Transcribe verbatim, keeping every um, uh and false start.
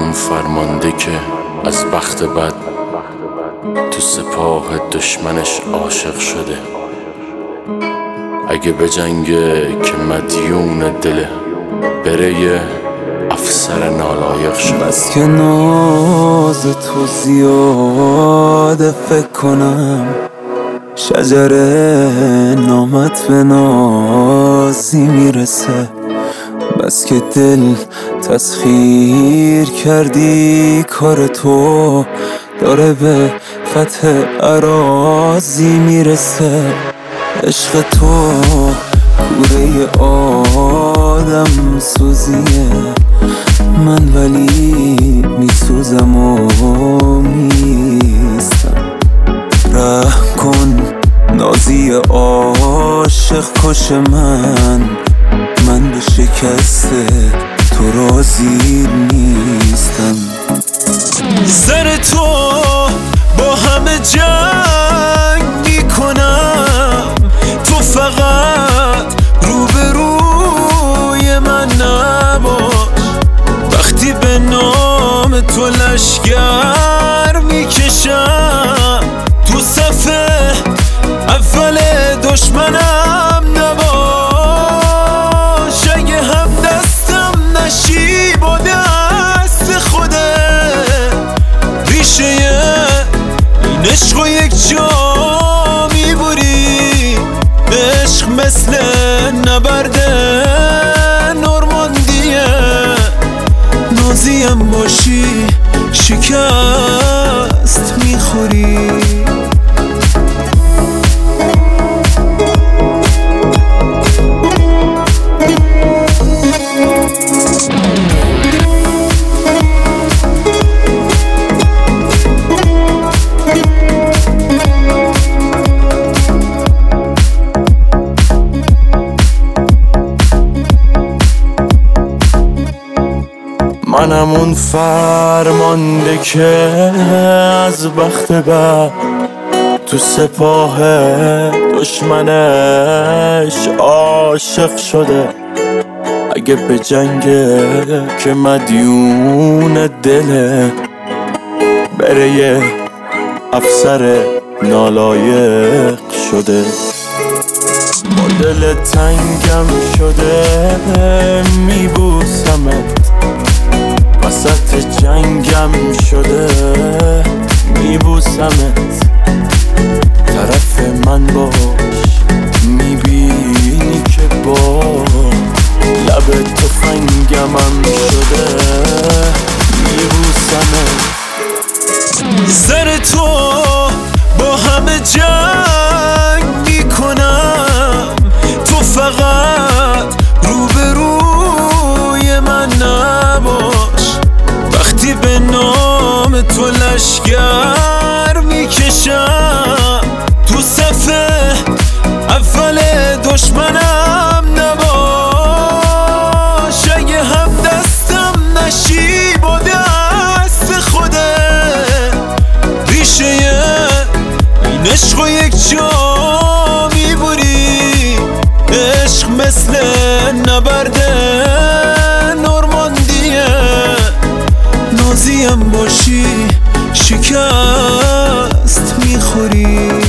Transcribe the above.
اون فرمانده که از بخت بد تو سپاه دشمنش عاشق شده. اگه بجنگه که مدیون دله، بره یه افسر نالایق شده. بس که ناز تو زیاده فکر کنم شجر نامت به نازی میرسه. بس که دل تسخیر کردی کار تو داره به فتح اراضی میرسه. عشق تو کوره آدم سوزیه، من ولی میسوزم و میستم. رحم کن نازی عاشق کش من، من به شکست تو راضی نیستم. سر تو با همه جنگ میکنم، تو فقط روبروی من نباش. وقتی به نام تو لشگر میکشم، تو صف اول دشمنم نباش. اگه هم دستم نشی با دست خوده، ریشه این عشق و یک جا میبری. عشق مثل نبرد نورماندیه، نازیم باشی شکست میخوری. منم اون فرمانده که از بخت بد تو سپاه دشمنش عاشق شده. اگه به جنگه که مدیون دله، بره یه افسر نالایق شده. با دل تنگم شده میبوسمت، وسط جنگم شده میبوسمت. طرف من باش میبینی که با لب تفنگمم شده میبوسمت. سر تو با همه جنگ میکنم، تو فقط روبروی من نباش. وقتی به نام تو لشگر میکشم، تو صف اول دشمنم نباش. اگه هم دستم نشی با دست خوده، ریشه این عشق و یک جا میبری. عشق مثل نبرد نورماندیه، نازیم باشی شکست میخوری.